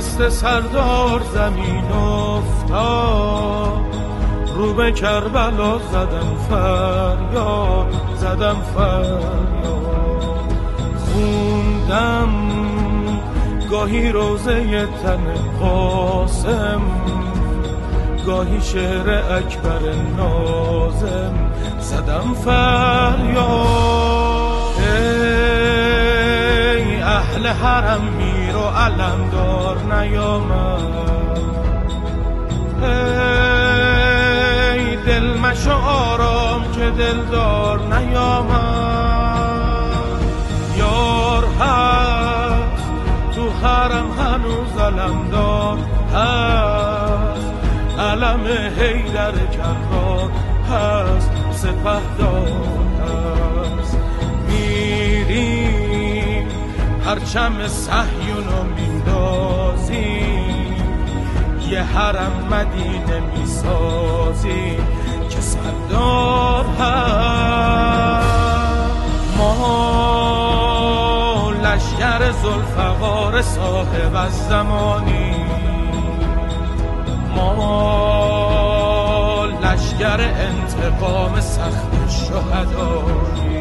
دست سردار زمین افتاد، رو به کربلا زدم فریاد، خوندم گاهی روزه تن قاسم، گاهی شعر اکبر ناظم، زدم فریاد. ای اهل حرم میر و علمدار نیامد، ای دل مشو آرام که دلدار نیامد. یار هست تو حرم هنوز علمدار هست، علم حیدر کرار هست، سپهدار هست. میریم پرچم صهیونو میندازیم، یه حرم مدینه میسازیم که سردار هست. ما لشکر ذوالفقار صاحب از زمانی، ما لشکر انتقام سخت شهدایی.